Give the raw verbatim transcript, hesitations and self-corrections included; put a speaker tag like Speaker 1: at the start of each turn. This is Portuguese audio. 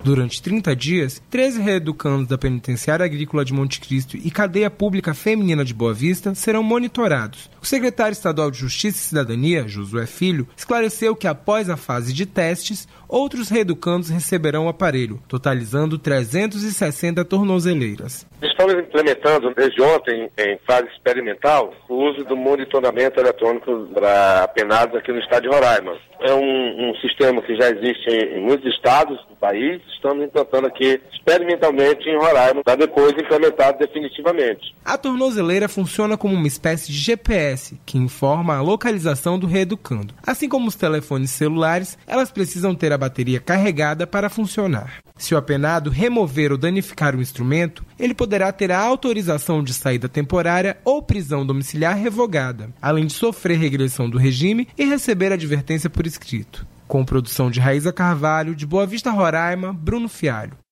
Speaker 1: Durante trinta dias, treze reeducandos da Penitenciária Agrícola de Monte Cristo e Cadeia Pública Feminina de Boa Vista serão monitorados. O secretário estadual de Justiça e Cidadania, Josué Filho, esclareceu que após a fase de testes, outros reeducandos receberão o aparelho, totalizando trezentas e sessenta tornozeleiras.
Speaker 2: Estamos implementando desde ontem, em fase experimental, o uso do monitoramento eletrônico para apenados aqui no estado de Roraima. É um, um sistema que já existe em, em muitos estados do país. Estamos implantando aqui experimentalmente em Roraima, para depois implementado definitivamente.
Speaker 1: A tornozeleira funciona como uma espécie de G P S, que informa a localização do reeducando. Assim como os telefones celulares, elas precisam ter a bateria carregada para funcionar. Se o apenado remover ou danificar o instrumento, ele poderá ter a autorização de saída temporária ou prisão domiciliar revogada, além de sofrer regressão do regime e receber advertência por escrito. Com produção de Raíza Carvalho, de Boa Vista, Roraima, Bruno Fialho.